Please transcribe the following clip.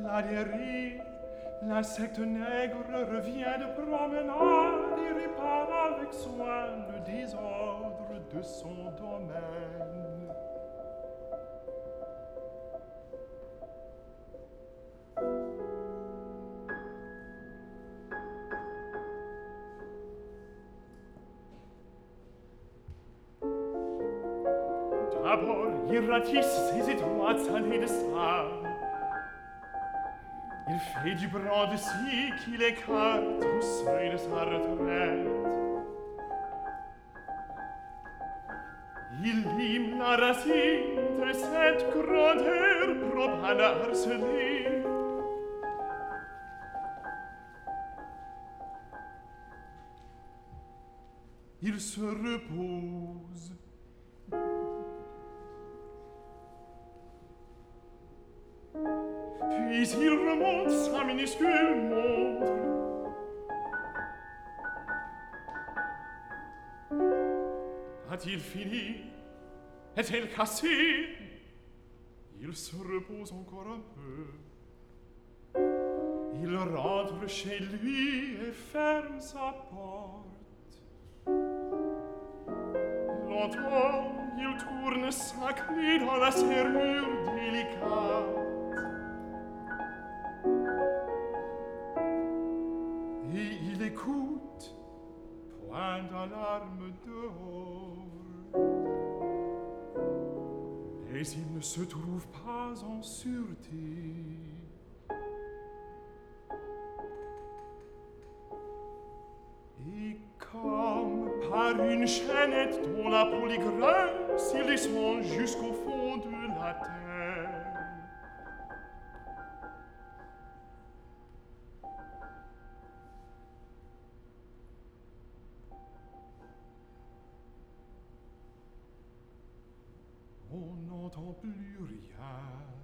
L'Algérie, l'insecte nègre revient de promenade et répare avec soin le désordre de son domaine. D'abord, il ratisse ses étroites allées de sable. Il fait du bras de scie qu'il écarte au seuil de sa retraite. Il lime la racine de cette grandeur profane harcelée. Il se repose. Puis il remonte sa minuscule montre. A-t-il fini? Est-elle cassée? Il se repose encore un peu. Il rentre chez lui et ferme sa porte. Longtemps, il tourne sa clé dans la serrure délicate. Et il écoute, point d'alarme dehors. Mais il ne se trouve pas en sûreté. Et comme par une chaînette dont la polygrince, il descend jusqu'au fond de la terre. On n'entend plus rien.